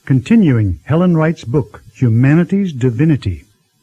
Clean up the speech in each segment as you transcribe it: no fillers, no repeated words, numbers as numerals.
Continuing Helen Wright's book, Humanity's Divinity.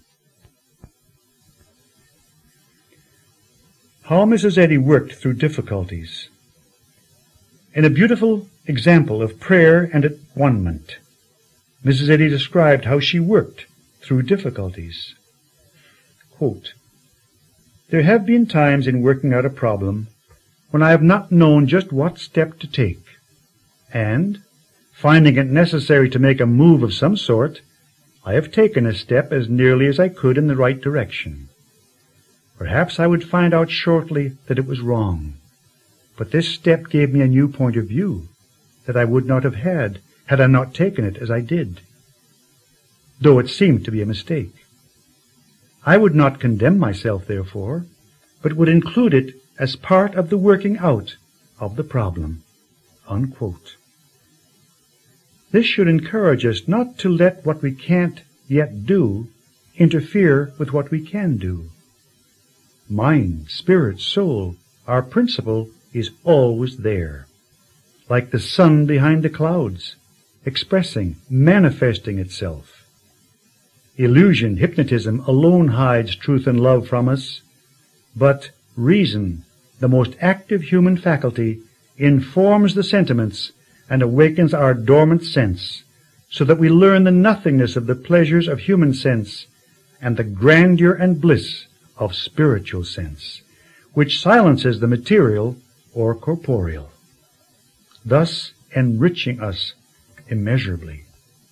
How Mrs. Eddy worked through difficulties. In a beautiful example of prayer and at-one-ment, Mrs. Eddy described how she worked through difficulties. Quote, "There have been times in working out a problem when I have not known just what step to take, and, finding it necessary to make a move of some sort, I have taken a step as nearly as I could in the right direction. Perhaps I would find out shortly that it was wrong, but this step gave me a new point of view that I would not have had I not taken it as I did, though it seemed to be a mistake. I would not condemn myself, therefore, but would include it as part of the working out of the problem." Unquote. This should encourage us not to let what we can't yet do interfere with what we can do. Mind, spirit, soul, our principle is always there, like the sun behind the clouds, expressing, manifesting itself. Illusion, hypnotism alone hides truth and love from us, but reason, the most active human faculty, informs the sentiments and awakens our dormant sense, so that we learn the nothingness of the pleasures of human sense and the grandeur and bliss of spiritual sense, which silences the material or corporeal, thus enriching us immeasurably.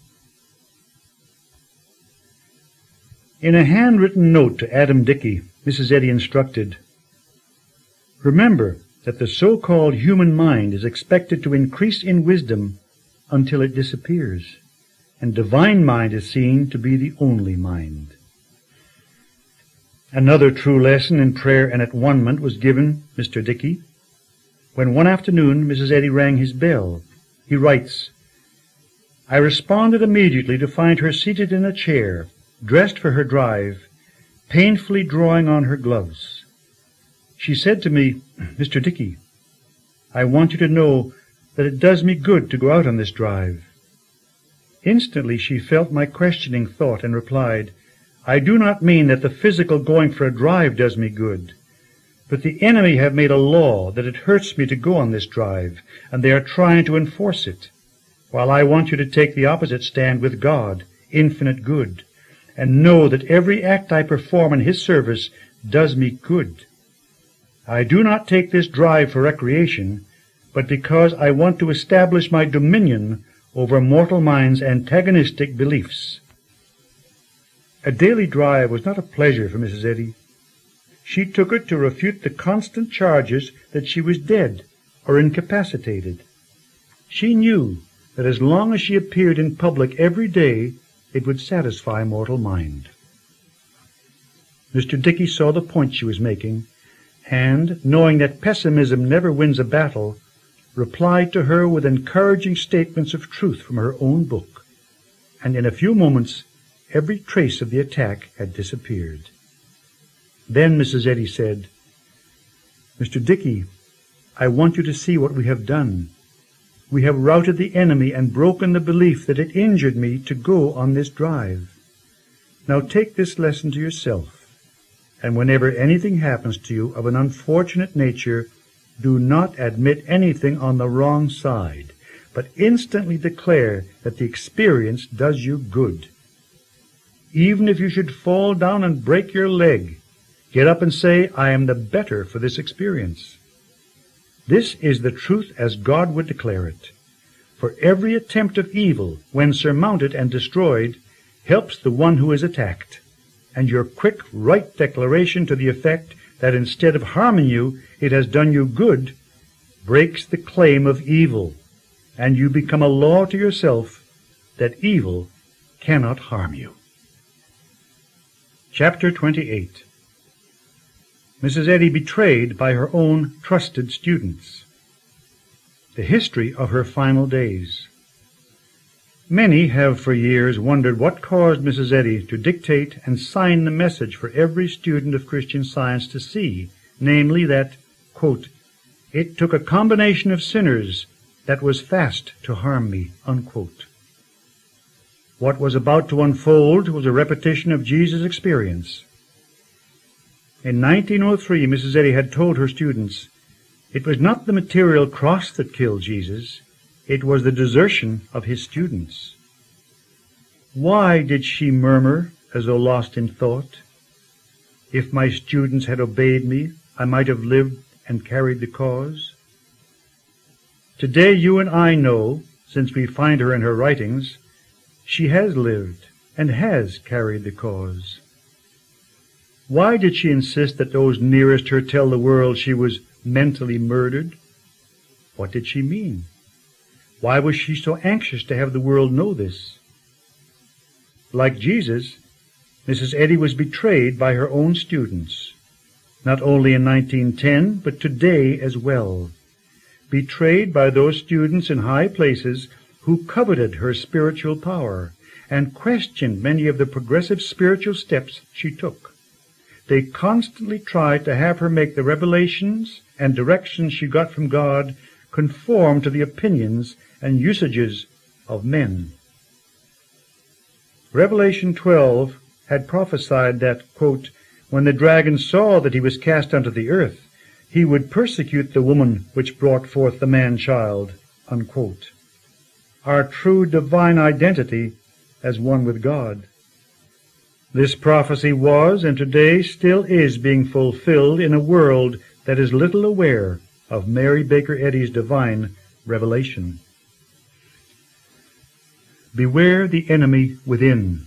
In a handwritten note to Adam Dickey, Mrs. Eddy instructed, "Remember that the so-called human mind is expected to increase in wisdom until it disappears, and divine mind is seen to be the only mind." Another true lesson in prayer and at-one-ment was given Mr. Dickey when one afternoon Mrs. Eddy rang his bell. He writes, "I responded immediately to find her seated in a chair, dressed for her drive, painfully drawing on her gloves. She said to me, 'Mr. Dickey, I want you to know that it does me good to go out on this drive.' Instantly she felt my questioning thought and replied, 'I do not mean that the physical going for a drive does me good, but the enemy have made a law that it hurts me to go on this drive, and they are trying to enforce it, while I want you to take the opposite stand with God, infinite good, and know that every act I perform in His service does me good. I do not take this drive for recreation, but because I want to establish my dominion over mortal mind's antagonistic beliefs." A daily drive was not a pleasure for Mrs. Eddy. She took it to refute the constant charges that she was dead or incapacitated. She knew that as long as she appeared in public every day, it would satisfy mortal mind. Mr. Dickey saw the point she was making, and, knowing that pessimism never wins a battle, replied to her with encouraging statements of truth from her own book, and in a few moments every trace of the attack had disappeared. Then Mrs. Eddy said, "Mr. Dickey, I want you to see what we have done. We have routed the enemy and broken the belief that it injured me to go on this drive. Now take this lesson to yourself, and whenever anything happens to you of an unfortunate nature, do not admit anything on the wrong side, but instantly declare that the experience does you good. Even if you should fall down and break your leg, get up and say, 'I am the better for this experience.' This is the truth as God would declare it. For every attempt of evil, when surmounted and destroyed, helps the one who is attacked, and your quick, right declaration to the effect that instead of harming you, it has done you good, breaks the claim of evil, and you become a law to yourself that evil cannot harm you." Chapter 28. Mrs. Eddy betrayed by her own trusted students. The history of her final days. Many have for years wondered what caused Mrs. Eddy to dictate and sign the message for every student of Christian Science to see, namely that, quote, "It took a combination of sinners that was fast to harm me," unquote. What was about to unfold was a repetition of Jesus' experience. In 1903, Mrs. Eddy had told her students, it was not the material cross that killed Jesus, it was the desertion of his students. Why did she murmur as though lost in thought? If my students had obeyed me, I might have lived and carried the cause. Today you and I know, since we find her in her writings, she has lived and has carried the cause. Why did she insist that those nearest her tell the world she was mentally murdered? What did she mean? Why was she so anxious to have the world know this? Like Jesus, Mrs. Eddy was betrayed by her own students, not only in 1910, but today as well. Betrayed by those students in high places who coveted her spiritual power and questioned many of the progressive spiritual steps she took. They constantly tried to have her make the revelations and directions she got from God conform to the opinions and usages of men. Revelation 12 had prophesied that, quote, when the dragon saw that he was cast unto the earth, he would persecute the woman which brought forth the man-child, unquote. Our true divine identity as one with God. This prophecy was, and today still is, being fulfilled in a world that is little aware of Mary Baker Eddy's divine revelation. Beware the enemy within.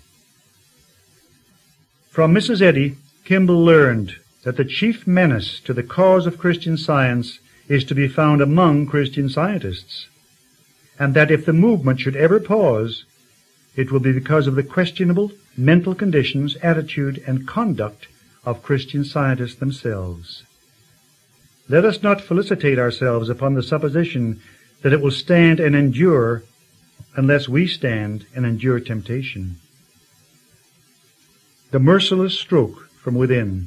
From Mrs. Eddy, Kimball learned that the chief menace to the cause of Christian Science is to be found among Christian Scientists, and that if the movement should ever pause, it will be because of the questionable mental conditions, attitude, and conduct of Christian Scientists themselves. Let us not felicitate ourselves upon the supposition that it will stand and endure unless we stand and endure temptation. The merciless stroke from within.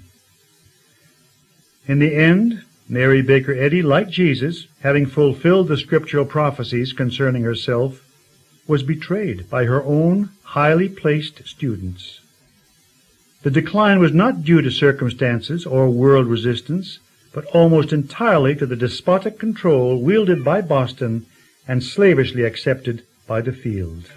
In the end, Mary Baker Eddy, like Jesus, having fulfilled the scriptural prophecies concerning herself, was betrayed by her own highly placed students. The decline was not due to circumstances or world resistance, but almost entirely to the despotic control wielded by Boston and slavishly accepted by the field.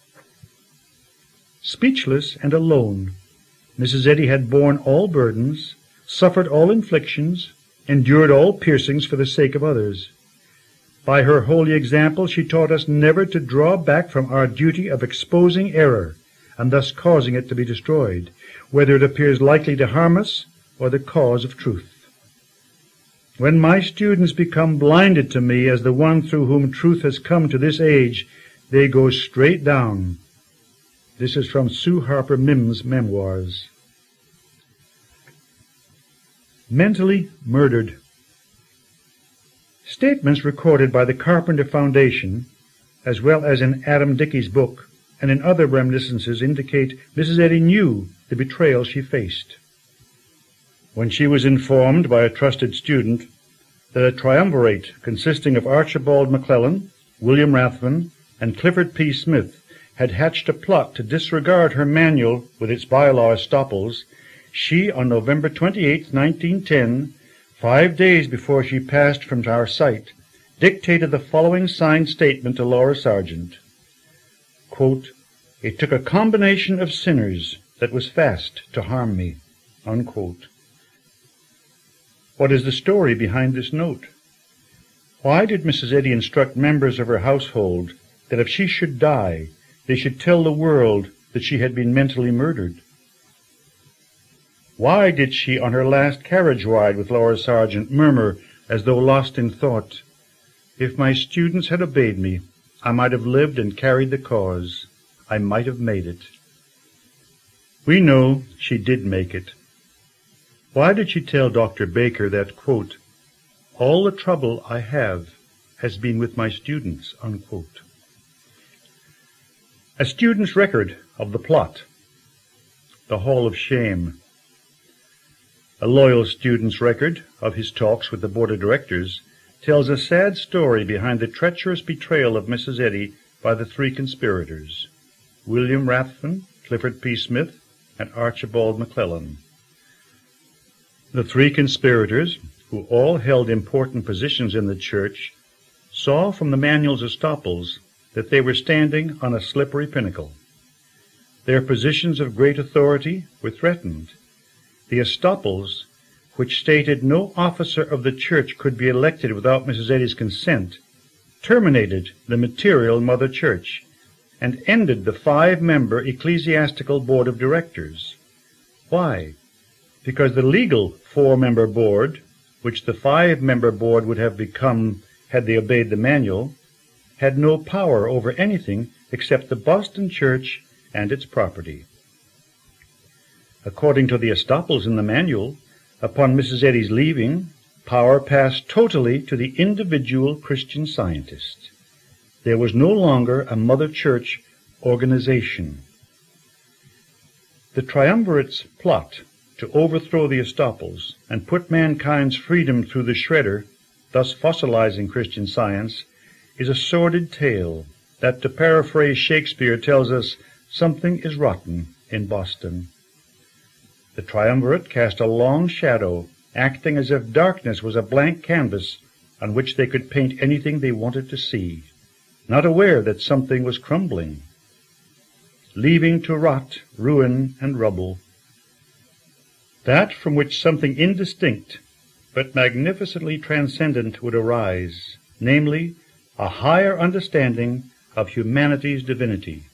Speechless and alone, Mrs. Eddy had borne all burdens, suffered all inflictions, endured all piercings for the sake of others. By her holy example, she taught us never to draw back from our duty of exposing error and thus causing it to be destroyed, whether it appears likely to harm us or the cause of truth. When my students become blinded to me as the one through whom truth has come to this age, they go straight down. This is from Sue Harper Mims' memoirs. Mentally murdered. Statements recorded by the Carpenter Foundation, as well as in Adam Dickey's book and in other reminiscences, indicate Mrs. Eddy knew the betrayal she faced. When she was informed by a trusted student that a triumvirate consisting of Archibald McClellan, William Rathman, and Clifford P. Smith had hatched a plot to disregard her manual with its bylaw estoppels, she, on November 28, 1910, 5 days before she passed from our sight, dictated the following signed statement to Laura Sargent. Quote, it took a combination of sinners that was fast to harm me. Unquote. What is the story behind this note? Why did Mrs. Eddy instruct members of her household that if she should die, they should tell the world that she had been mentally murdered? Why did she, on her last carriage ride with Laura Sargent, murmur, as though lost in thought, if my students had obeyed me, I might have lived and carried the cause. I might have made it. We know she did make it. Why did she tell Dr. Baker that, quote, all the trouble I have has been with my students, unquote? A student's record of the plot. The Hall of Shame. A loyal student's record of his talks with the board of directors tells a sad story behind the treacherous betrayal of Mrs. Eddy by the three conspirators. William Rathven, Clifford P. Smith, and Archibald McClellan. The three conspirators, who all held important positions in the church, saw from the manual's estoppels that they were standing on a slippery pinnacle. Their positions of great authority were threatened. The estoppels, which stated no officer of the church could be elected without Mrs. Eddy's consent, terminated the material Mother Church and ended the 5-member ecclesiastical board of directors. Why? Because the legal 4-member board, which the 5-member board would have become had they obeyed the manual, had no power over anything except the Boston Church and its property. According to the estoppels in the manual, upon Mrs. Eddy's leaving, power passed totally to the individual Christian Scientist. There was no longer a Mother Church organization. The triumvirate's plot to overthrow the estoppels and put mankind's freedom through the shredder, thus fossilizing Christian Science, is a sordid tale that, to paraphrase Shakespeare, tells us something is rotten in Boston. The triumvirate cast a long shadow, acting as if darkness was a blank canvas on which they could paint anything they wanted to see, not aware that something was crumbling, leaving to rot, ruin, and rubble that from which something indistinct but magnificently transcendent would arise, namely, a higher understanding of humanity's divinity.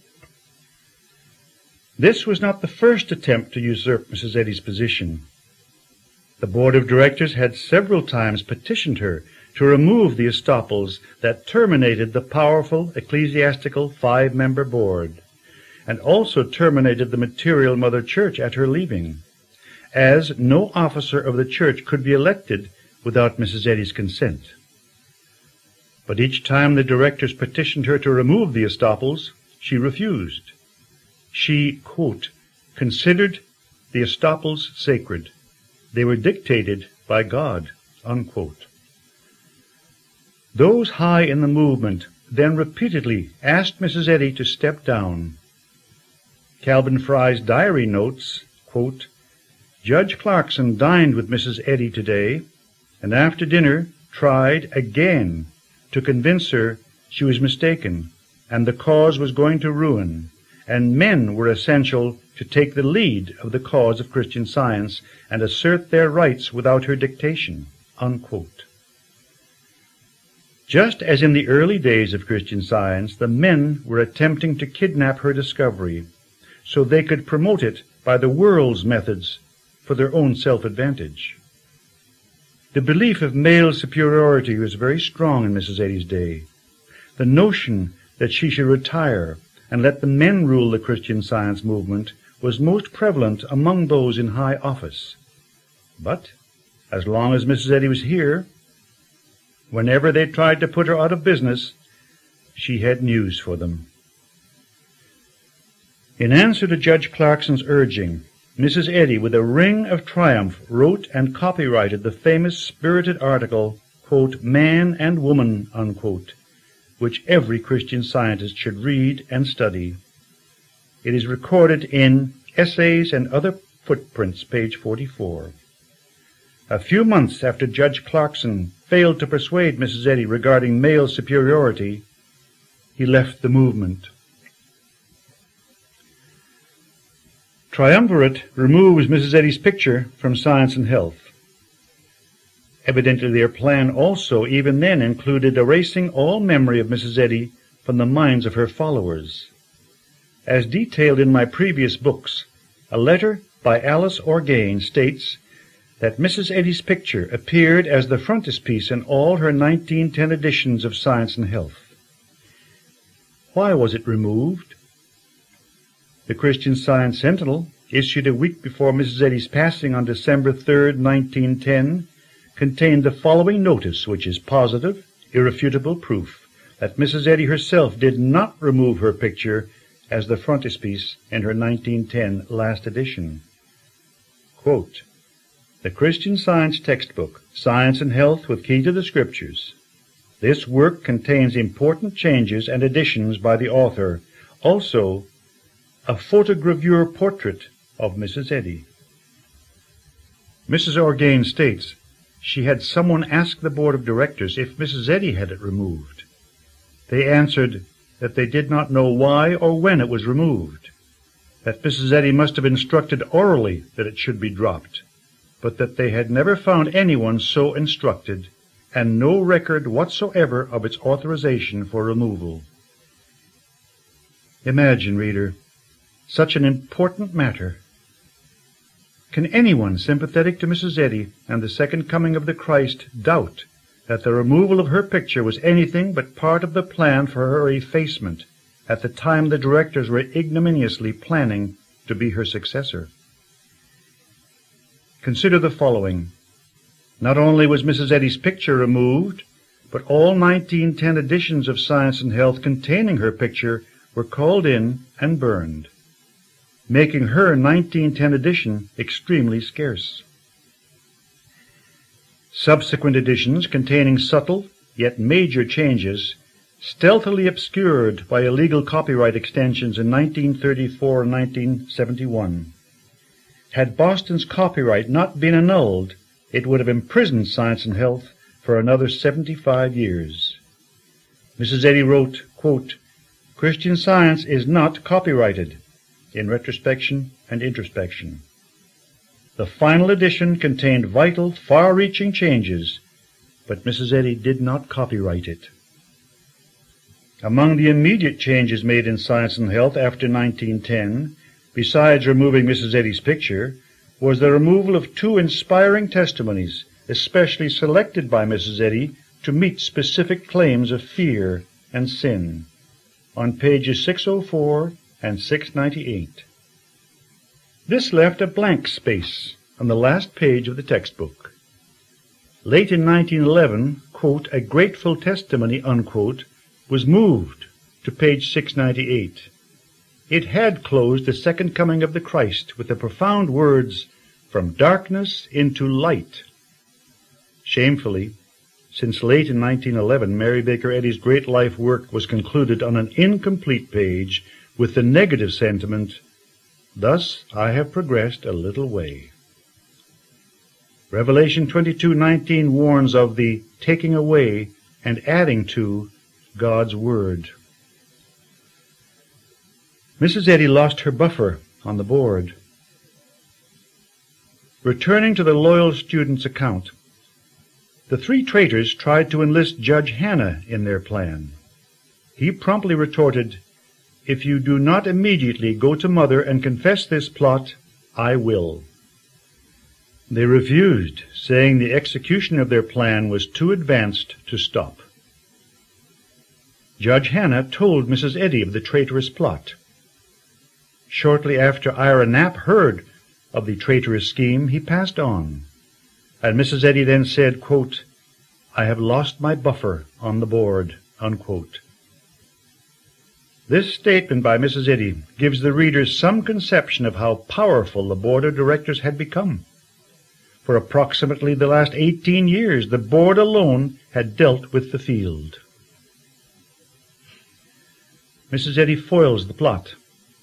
This was not the first attempt to usurp Mrs. Eddy's position. The board of directors had several times petitioned her to remove the estoppels that terminated the powerful ecclesiastical 5-member board, and also terminated the material Mother Church at her leaving, as no officer of the church could be elected without Mrs. Eddy's consent. But each time the directors petitioned her to remove the estoppels, she refused. She, quote, considered the estoppels sacred. They were dictated by God, unquote. Those high in the movement then repeatedly asked Mrs. Eddy to step down. Calvin Fry's diary notes, quote, Judge Clarkson dined with Mrs. Eddy today, and after dinner tried again to convince her she was mistaken, and the cause was going to ruin, and men were essential to take the lead of the cause of Christian Science and assert their rights without her dictation, unquote. Just as in the early days of Christian Science, the men were attempting to kidnap her discovery so they could promote it by the world's methods for their own self-advantage. The belief of male superiority was very strong in Mrs. Eddy's day. The notion that she should retire and let the men rule the Christian Science movement was most prevalent among those in high office. But as long as Mrs. Eddy was here, whenever they tried to put her out of business, she had news for them. In answer to Judge Clarkson's urging, Mrs. Eddy, with a ring of triumph, wrote and copyrighted the famous spirited article, quote, Man and Woman, unquote, which every Christian Scientist should read and study. It is recorded in Essays and Other Footprints, page 44. A few months after Judge Clarkson failed to persuade Mrs. Eddy regarding male superiority, he left the movement. Triumvirate removes Mrs. Eddy's picture from Science and Health. Evidently their plan also, even then, included erasing all memory of Mrs. Eddy from the minds of her followers. As detailed in my previous books, a letter by Alice Orgain states that Mrs. Eddy's picture appeared as the frontispiece in all her 1910 editions of Science and Health. Why was it removed? The Christian Science Sentinel, issued a week before Mrs. Eddy's passing on December 3, 1910, contained the following notice, which is positive, irrefutable proof that Mrs. Eddy herself did not remove her picture as the frontispiece in her 1910 last edition. Quote, The Christian Science Textbook, Science and Health with Key to the Scriptures. This work contains important changes and additions by the author. Also, a photogravure portrait of Mrs. Eddy. Mrs. Orgain states she had someone ask the board of directors if Mrs. Eddy had it removed. They answered that they did not know why or when it was removed, that Mrs. Eddy must have instructed orally that it should be dropped, but that they had never found anyone so instructed, and no record whatsoever of its authorization for removal. Imagine, reader, such an important matter. Can anyone sympathetic to Mrs. Eddy and the second coming of the Christ doubt that the removal of her picture was anything but part of the plan for her effacement at the time the directors were ignominiously planning to be her successor? Consider the following. Not only was Mrs. Eddy's picture removed, but all 1910 editions of Science and Health containing her picture were called in and burned, making her 1910 edition extremely scarce. Subsequent editions containing subtle yet major changes, stealthily obscured by illegal copyright extensions in 1934 and 1971. Had Boston's copyright not been annulled, it would have imprisoned Science and Health for another 75 years. Mrs. Eddy wrote, quote, "Christian Science is not copyrighted," in retrospection and introspection. The final edition contained vital, far-reaching changes, but Mrs. Eddy did not copyright it. Among the immediate changes made in Science and Health after 1910, besides removing Mrs. Eddy's picture, was the removal of two inspiring testimonies, especially selected by Mrs. Eddy to meet specific claims of fear and sin, on pages 604 and 698. This left a blank space on the last page of the textbook. Late in 1911, quote, "a grateful testimony," unquote, was moved to page 698. It had closed the second coming of the Christ with the profound words, "From darkness into light." Shamefully, since late in 1911, Mary Baker Eddy's great life work was concluded on an incomplete page with the negative sentiment, "Thus I have progressed a little way." Revelation 22:19 warns of the taking away and adding to God's Word. Mrs. Eddy lost her buffer on the board. Returning to the loyal student's account, the three traitors tried to enlist Judge Hanna in their plan. He promptly retorted, "If you do not immediately go to Mother and confess this plot, I will." They refused, saying the execution of their plan was too advanced to stop. Judge Hanna told Mrs. Eddy of the traitorous plot. Shortly after Ira Knapp heard of the traitorous scheme, he passed on, and Mrs. Eddy then said, quote, "I have lost my buffer on the board," unquote. This statement by Mrs. Eddy gives the readers some conception of how powerful the board of directors had become. For approximately the last 18 years, the board alone had dealt with the field. Mrs. Eddy foils the plot.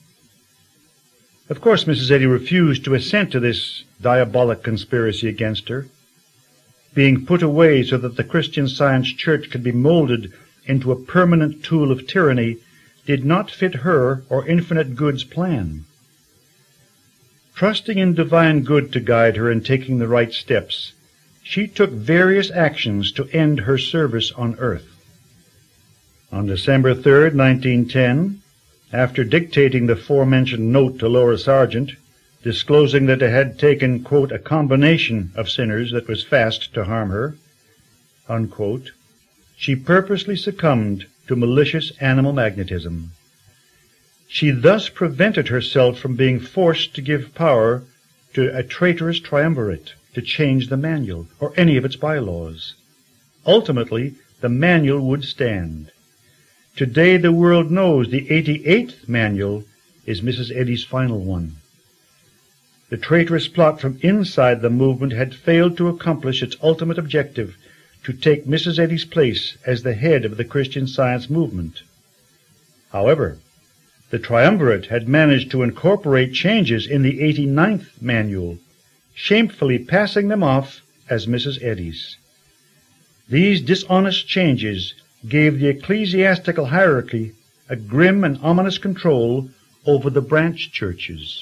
Of course, Mrs. Eddy refused to assent to this diabolic conspiracy against her. Being put away so that the Christian Science Church could be molded into a permanent tool of tyranny did not fit her or Infinite Good's plan. Trusting in divine good to guide her in taking the right steps, she took various actions to end her service on earth. On December 3rd, 1910, after dictating the aforementioned note to Laura Sargent, disclosing that it had taken, quote, "a combination of sinners that was fast to harm her," unquote, she purposely succumbed to malicious animal magnetism. She thus prevented herself from being forced to give power to a traitorous triumvirate to change the manual or any of its bylaws. Ultimately, the manual would stand. Today the world knows the 88th manual is Mrs. Eddy's final one. The traitorous plot from inside the movement had failed to accomplish its ultimate objective, to take Mrs. Eddy's place as the head of the Christian Science movement. However, The triumvirate had managed to incorporate changes in the 89th manual, shamefully passing them off as Mrs. Eddy's. These dishonest changes gave the ecclesiastical hierarchy a grim and ominous control over the branch churches.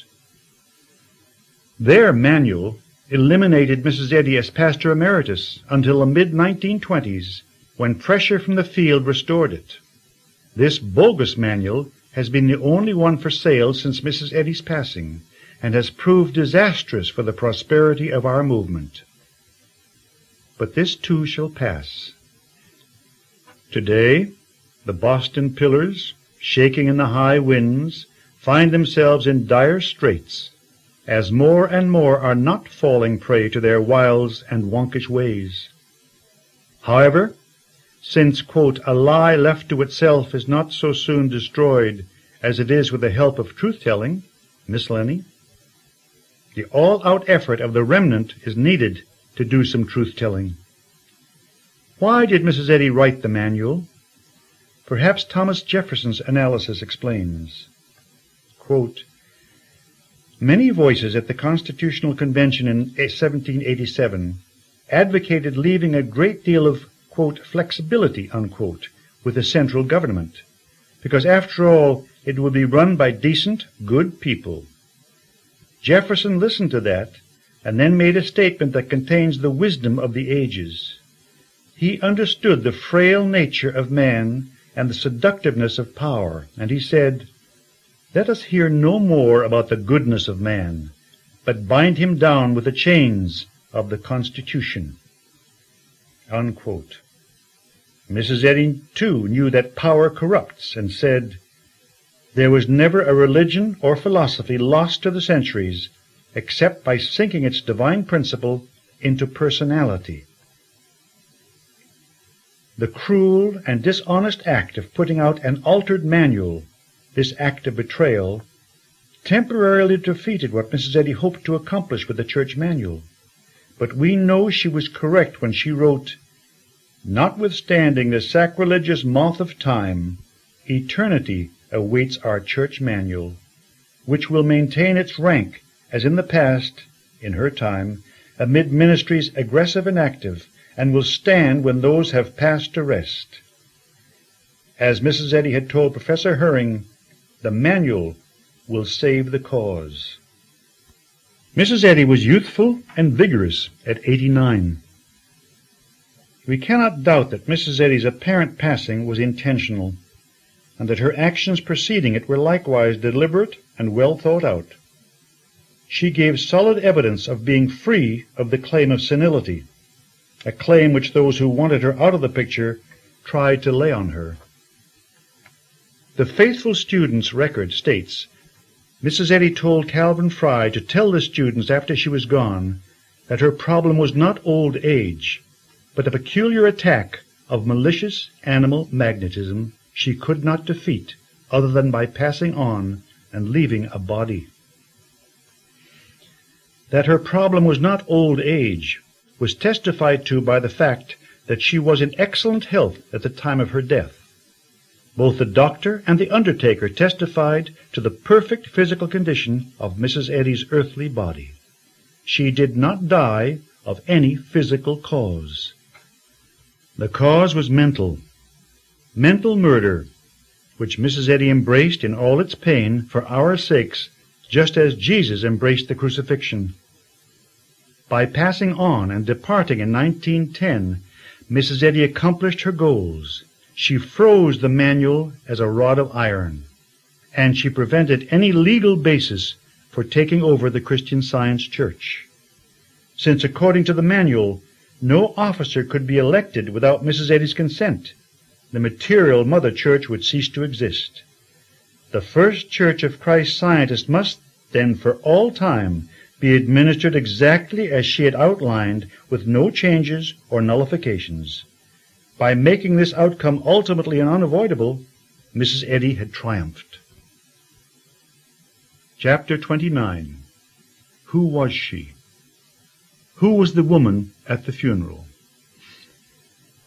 Their manual eliminated Mrs. Eddy as pastor emeritus until the mid-1920s, when pressure from the field restored it. This bogus manual has been the only one for sale since Mrs. Eddy's passing, and has proved disastrous for the prosperity of our movement. But this too shall pass. Today, the Boston Pillars, shaking in the high winds, find themselves in dire straits, as more and more are not falling prey to their wiles and wonkish ways. However, since, quote, a lie left to itself is not so soon destroyed as it is with the help of truth-telling, Miss Lenny, the all-out effort of the remnant is needed to do some truth-telling. Why did Mrs. Eddy write the manual? Perhaps Thomas Jefferson's analysis explains. Quote, many voices at the Constitutional Convention in 1787 advocated leaving a great deal of, quote, flexibility, unquote, with the central government, because after all it would be run by decent, good people. Jefferson listened to that and then made a statement that contains the wisdom of the ages. He understood the frail nature of man and the seductiveness of power, and he said, let us hear no more about the goodness of man, but bind him down with the chains of the Constitution. Unquote. Mrs. Eddy, too, knew that power corrupts, and said, there was never a religion or philosophy lost to the centuries except by sinking its divine principle into personality. The cruel and dishonest act of putting out an altered manual, this act of betrayal, temporarily defeated what Mrs. Eddy hoped to accomplish with the church manual. But we know she was correct when she wrote, notwithstanding the sacrilegious moth of time, eternity awaits our church manual, which will maintain its rank as in the past, in her time, amid ministries aggressive and active, and will stand when those have passed to rest. As Mrs. Eddy had told Professor Herring, the manual will save the cause. Mrs. Eddy was youthful and vigorous at 89. We cannot doubt that Mrs. Eddy's apparent passing was intentional, and that her actions preceding it were likewise deliberate and well thought out. She gave solid evidence of being free of the claim of senility, a claim which those who wanted her out of the picture tried to lay on her. The Faithful Student's record states, Mrs. Eddy told Calvin Fry to tell the students after she was gone that her problem was not old age, but a peculiar attack of malicious animal magnetism she could not defeat other than by passing on and leaving a body. That her problem was not old age was testified to by the fact that she was in excellent health at the time of her death. Both the doctor and the undertaker testified to the perfect physical condition of Mrs. Eddy's earthly body. She did not die of any physical cause. The cause was mental murder, which Mrs. Eddy embraced in all its pain for our sakes, just as Jesus embraced the crucifixion. By passing on and departing in 1910, Mrs. Eddy accomplished her goals. She froze the manual as a rod of iron, and she prevented any legal basis for taking over the Christian Science Church. Since, according to the manual, no officer could be elected without Mrs. Eddy's consent, the material Mother Church would cease to exist. The First Church of Christ Scientist must, then, for all time, be administered exactly as she had outlined, with no changes or nullifications. By making this outcome ultimately and unavoidable, Mrs. Eddy had triumphed. Chapter 29. Who was she? Who was the woman at the funeral?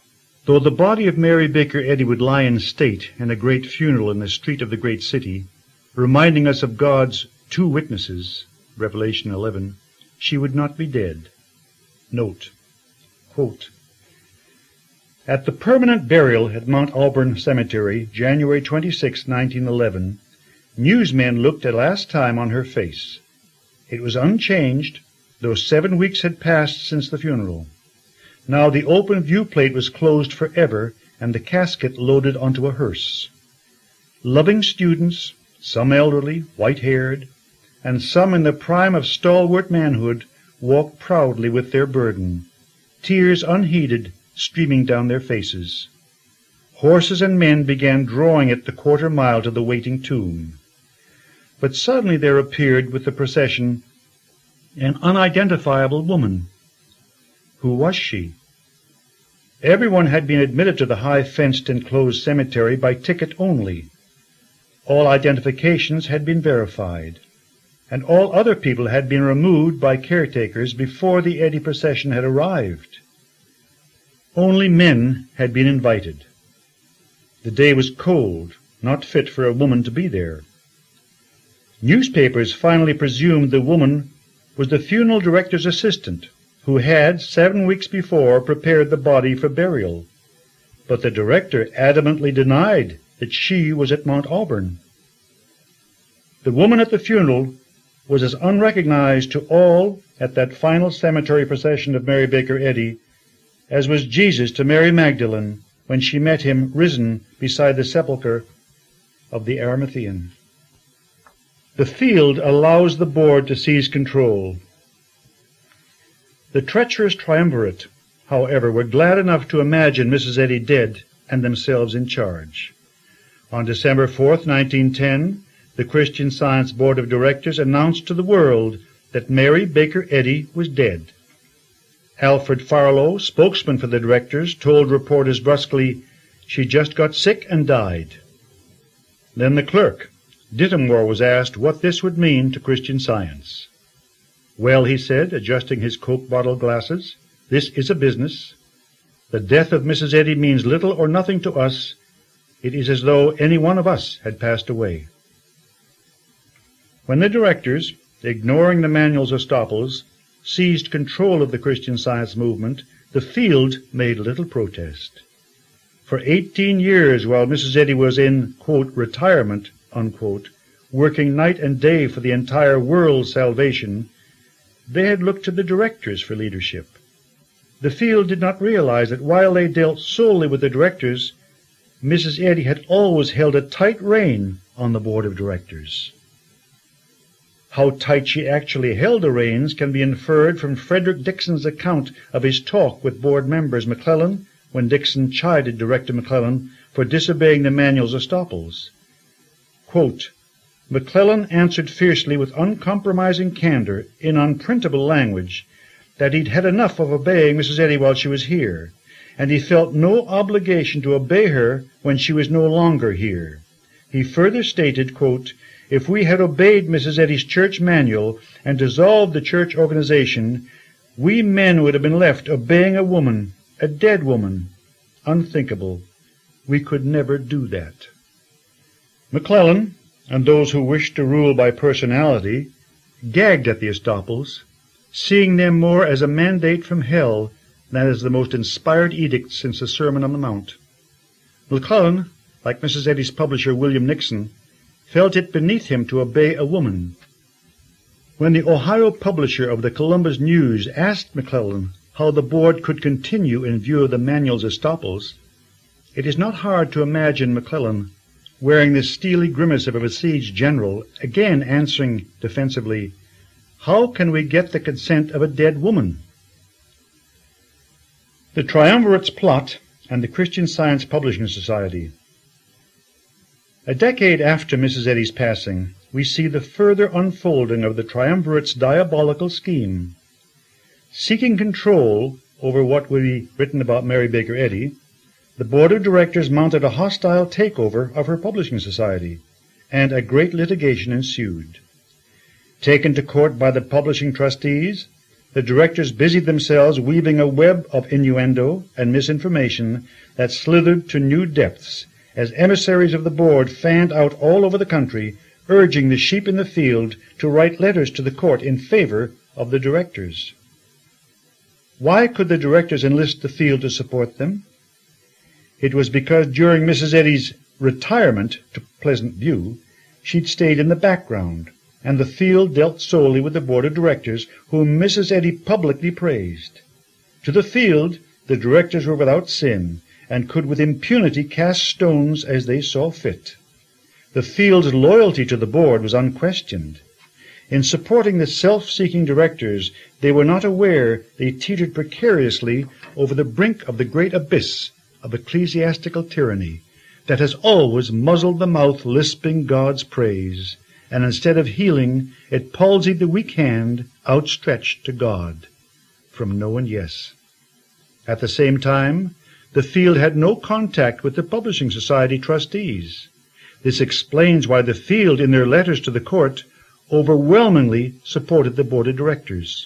Though the body of Mary Baker Eddy would lie in state in a great funeral in the street of the great city, reminding us of God's two witnesses, Revelation 11, she would not be dead. Note, quote, at the permanent burial at Mount Auburn Cemetery, January 26, 1911, newsmen looked a last time on her face. It was unchanged, though 7 weeks had passed since the funeral. Now the open view plate was closed forever, and the casket loaded onto a hearse. Loving students, some elderly, white-haired, and some in the prime of stalwart manhood, walked proudly with their burden, tears unheeded streaming down their faces. Horses and men began drawing it the quarter-mile to the waiting tomb. But suddenly there appeared with the procession an unidentifiable woman. Who was she? Everyone had been admitted to the high-fenced enclosed cemetery by ticket only. All identifications had been verified, and all other people had been removed by caretakers before the Eddy procession had arrived. Only men had been invited. The day was cold, not fit for a woman to be there. Newspapers finally presumed the woman was the funeral director's assistant, who had, 7 weeks before, prepared the body for burial. But the director adamantly denied that she was at Mount Auburn. The woman at the funeral was as unrecognized to all at that final cemetery procession of Mary Baker Eddy as was Jesus to Mary Magdalene when she met him risen beside the sepulchre of the Arimathean. The field allows the board to seize control. The treacherous triumvirate, however, were glad enough to imagine Mrs. Eddy dead and themselves in charge. On December 4th, 1910, the Christian Science Board of Directors announced to the world that Mary Baker Eddy was dead. Alfred Farlow, spokesman for the directors, told reporters brusquely, "She just got sick and died." Then the clerk, Dittemore, was asked what this would mean to Christian Science. "Well," he said, adjusting his Coke bottle glasses, "this is a business. The death of Mrs. Eddy means little or nothing to us. It is as though any one of us had passed away." When the directors, ignoring the manual's estoppels, seized control of the Christian Science movement, the field made little protest. For 18 years, while Mrs. Eddy was in, quote, retirement, unquote, working night and day for the entire world's salvation, they had looked to the directors for leadership. The field did not realize that while they dealt solely with the directors, Mrs. Eddy had always held a tight rein on the board of directors. How tight she actually held the reins can be inferred from Frederick Dixon's account of his talk with board members McClellan when Dixon chided Director McClellan for disobeying the manual's estoppels. Quote, McClellan answered fiercely with uncompromising candor in unprintable language that he'd had enough of obeying Mrs. Eddy while she was here, and he felt no obligation to obey her when she was no longer here. He further stated, quote, if we had obeyed Mrs. Eddy's church manual and dissolved the church organization, we men would have been left obeying a woman, a dead woman. Unthinkable. We could never do that. McClellan, and those who wished to rule by personality, gagged at the estoppels, seeing them more as a mandate from hell than as the most inspired edict since the Sermon on the Mount. McClellan, like Mrs. Eddy's publisher William Nixon, felt it beneath him to obey a woman. When the Ohio publisher of the Columbus News asked McClellan how the board could continue in view of the manual's estoppels, it is not hard to imagine McClellan, wearing the steely grimace of a besieged general, again answering defensively, how can we get the consent of a dead woman? The Triumvirate's Plot and the Christian Science Publishing Society. A decade after Mrs. Eddy's passing, we see the further unfolding of the Triumvirate's diabolical scheme. Seeking control over what would be written about Mary Baker Eddy, the board of directors mounted a hostile takeover of her publishing society, and a great litigation ensued. Taken to court by the publishing trustees, the directors busied themselves weaving a web of innuendo and misinformation that slithered to new depths, as emissaries of the board fanned out all over the country, urging the sheep in the field to write letters to the court in favor of the directors. Why could the directors enlist the field to support them? It was because during Mrs. Eddy's retirement to Pleasant View, she'd stayed in the background, and the field dealt solely with the board of directors, whom Mrs. Eddy publicly praised. To the field, the directors were without sin, and could with impunity cast stones as they saw fit. The field's loyalty to the board was unquestioned. In supporting the self-seeking directors, they were not aware they teetered precariously over the brink of the great abyss of ecclesiastical tyranny that has always muzzled the mouth lisping God's praise, and instead of healing, it palsied the weak hand outstretched to God from no and yes. At the same time, the field had no contact with the Publishing Society trustees. This explains why the field, in their letters to the court, overwhelmingly supported the board of directors.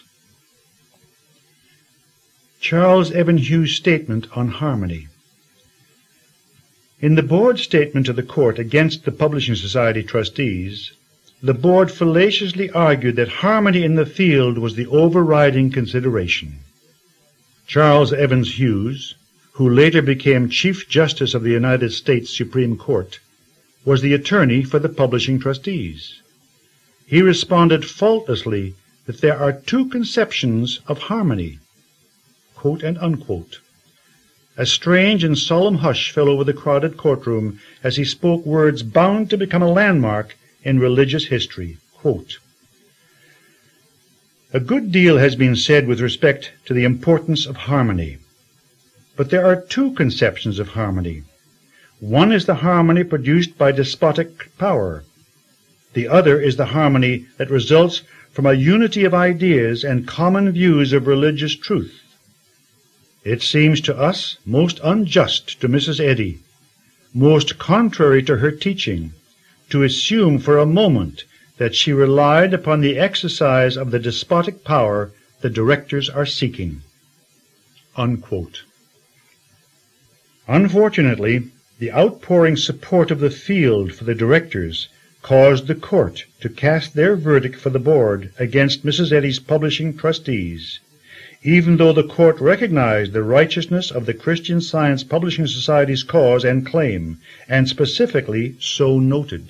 Charles Evan Hughes' statement on harmony. In the board statement to the court against the Publishing Society trustees, the board fallaciously argued that harmony in the field was the overriding consideration. Charles Evans Hughes, who later became Chief Justice of the United States Supreme Court, was the attorney for the publishing trustees. He responded faultlessly that there are two conceptions of harmony, quote and unquote. A strange and solemn hush fell over the crowded courtroom as he spoke words bound to become a landmark in religious history. Quote, "A good deal has been said with respect to the importance of harmony, but there are two conceptions of harmony. One is the harmony produced by despotic power. The other is the harmony that results from a unity of ideas and common views of religious truth. It seems to us most unjust to Mrs. Eddy, most contrary to her teaching, to assume for a moment that she relied upon the exercise of the despotic power the directors are seeking." Unquote. Unfortunately, the outpouring support of the field for the directors caused the court to cast their verdict for the board against Mrs. Eddy's publishing trustees, even though the court recognized the righteousness of the Christian Science Publishing Society's cause and claim, and specifically so noted.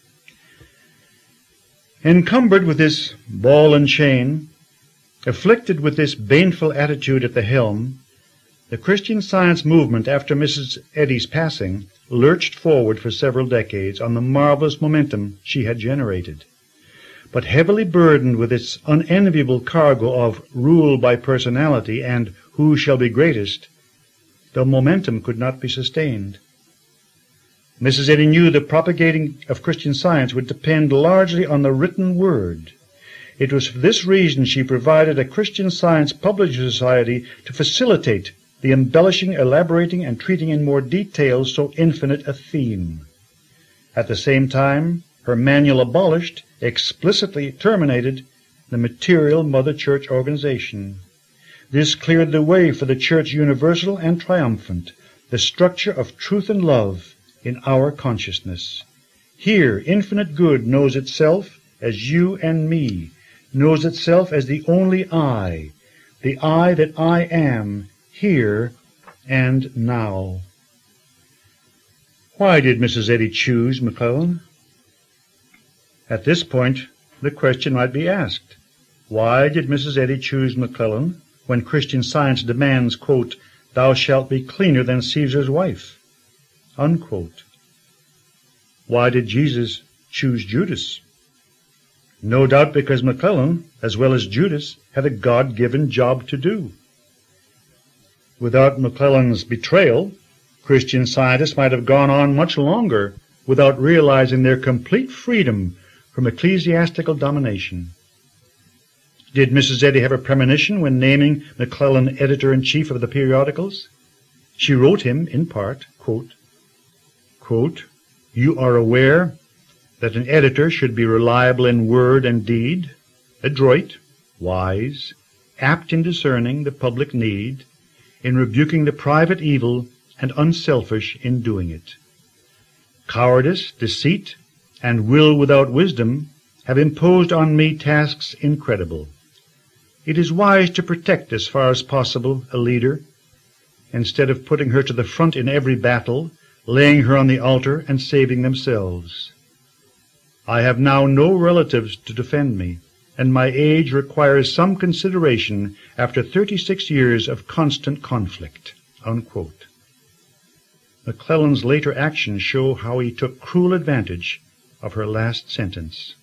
Encumbered with this ball and chain, afflicted with this baneful attitude at the helm, the Christian Science movement after Mrs. Eddy's passing lurched forward for several decades on the marvelous momentum she had generated. But heavily burdened with its unenviable cargo of rule by personality and who shall be greatest, the momentum could not be sustained. Mrs. Eddy knew the propagating of Christian Science would depend largely on the written word. It was for this reason she provided a Christian Science Publishing Society to facilitate the embellishing, elaborating, and treating in more detail so infinite a theme. At the same time, her manual abolished, explicitly terminated, the material Mother Church organization. This cleared the way for the Church universal and triumphant, the structure of truth and love in our consciousness. Here, infinite good knows itself as you and me, knows itself as the only I, the I that I am, here and now. Why did Mrs. Eddy choose McClellan? At this point, the question might be asked, why did Mrs. Eddy choose McClellan when Christian Science demands, quote, "Thou shalt be cleaner than Caesar's wife," unquote? Why did Jesus choose Judas? No doubt because McClellan, as well as Judas, had a God-given job to do. Without McClellan's betrayal, Christian Scientists might have gone on much longer without realizing their complete freedom from ecclesiastical domination. Did Mrs. Eddy have a premonition when naming McClellan editor-in-chief of the periodicals? She wrote him, in part, quote, "You are aware that an editor should be reliable in word and deed, adroit, wise, apt in discerning the public need, in rebuking the private evil, and unselfish in doing it. Cowardice, deceit, and will without wisdom have imposed on me tasks incredible. It is wise to protect as far as possible a leader, instead of putting her to the front in every battle, laying her on the altar, and saving themselves. I have now no relatives to defend me, and my age requires some consideration after 36 years of constant conflict." Unquote. McClellan's later actions show how he took cruel advantage of her last sentence.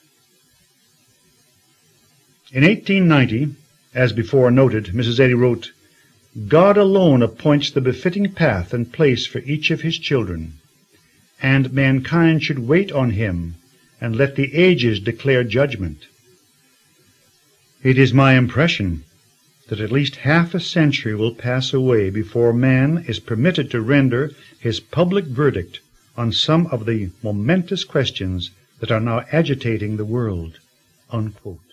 In 1890, as before noted, Mrs. Eddy wrote, "God alone appoints the befitting path and place for each of his children, and mankind should wait on him and let the ages declare judgment. It is my impression that at least half a century will pass away before man is permitted to render his public verdict on some of the momentous questions that are now agitating the world." Unquote.